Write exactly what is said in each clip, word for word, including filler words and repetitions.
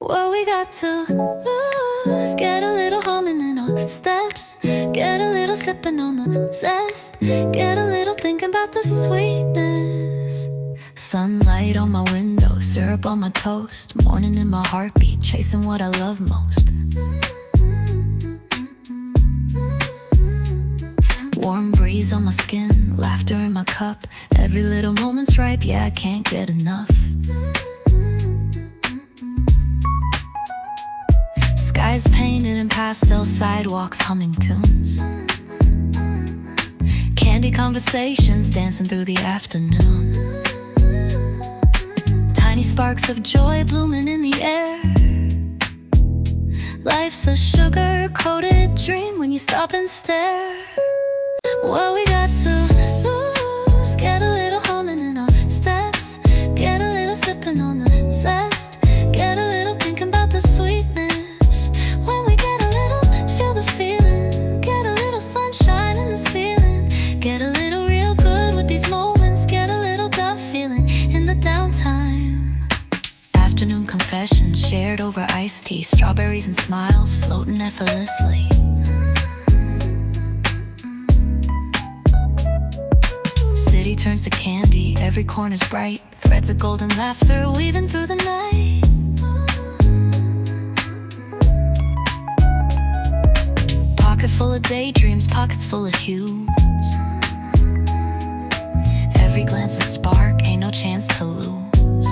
Well, we got to lose, get a little humming in our steps, get a little sipping on the zest, get a little thinking about the sweetness. Sunlight on my window, syrup on my toast, morning in my heartbeat, chasing what I love most. Warm breeze on my skin, laughter in my cup, every little moment's ripe, yeah, I can't get enough. Skies painted in pastel, sidewalks humming tunes, candy conversations dancing through the afternoon, tiny sparks of joy blooming in the air. Life's a sugar-coated dream when you stop and stare. Well, we got to lose, get a little humming in our steps, get a little sipping on the zest, get a little thinking about the sweetness. When we get a little, feel the feeling, get a little sunshine in the ceiling, get a little real good with these moments, get a little gut feeling in the downtime. Afternoon confessions shared over iced tea, strawberries and smiles floating effortlessly. City turns to candy, every corner's bright, threads of golden laughter weaving through the night. Pocket full of daydreams, pockets full of hues, every glance a spark, ain't no chance to lose.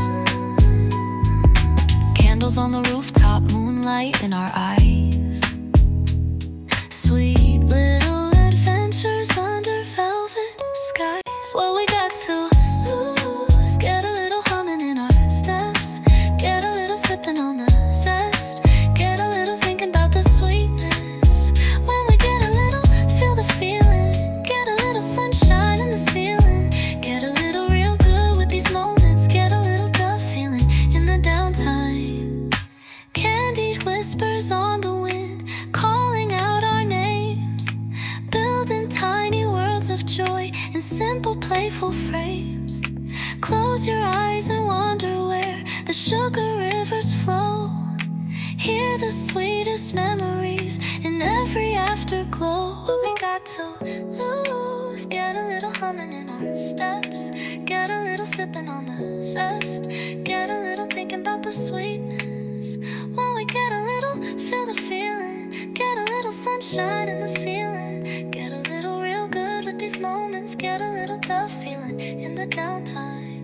Candles on the rooftop, moonlight in our eyes, sweet little adventures under velvet skies. Well, we got to lose, get a little humming in our steps, get a little sipping on the zest, get a little thinking about the sweetness. When we get a little, feel the feeling, get a little sunshine in the ceiling, get a little real good with these moments, get a little gut feeling in the downtime. Candied whispers on the wind, calling out our names, building tiny worlds of joy in simple playful frames. Close your eyes and wander where the sugar rivers flow. Hear the sweetest memories in every afterglow. We got to lose, get a little humming in our steps, get a little sipping on the zest, get a little thinking about the sweetness. When we get a little, feel the feeling, get a little sunshine in the ceiling, get a little real good with these moments, get a little tough feeling in the downtime.